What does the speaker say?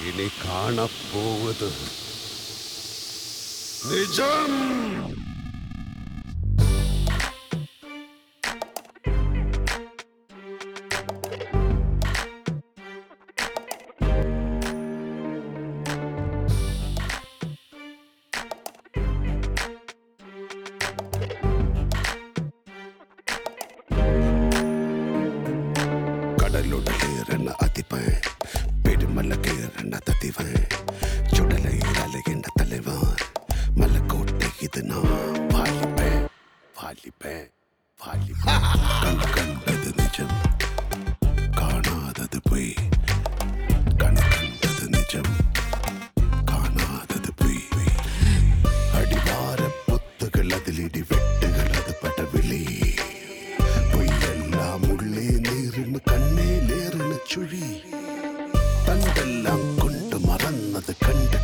ഇനി കാണപ്പോവത് നിജം. കടലുടലേറണ അതിപൻ പെരുമല കേറണ തതിവൻ ചുടലയിലലകിണ്ട തലവൻ മലക്കോട്ടെ ഇത് നാം വാലിപ്പൻ വാലിപ്പൻ വാലിപ്പൻ. കണ്ടത് നിജം കാണാതത് പോയി കണ്ടത് നിജം കാണാതത് പോയി. അടിവാര പൊത്തുകൾ അതിലിടി വെട്ടുകൾ അത് പടവിളി പൊയ്യെല്ലാം ഉള്ളേ നേറിന് കണ്ണേലേറിന് ചുഴി തണ്ടെല്ലാം കൊണ്ട് മറന്നത് കണ്ട്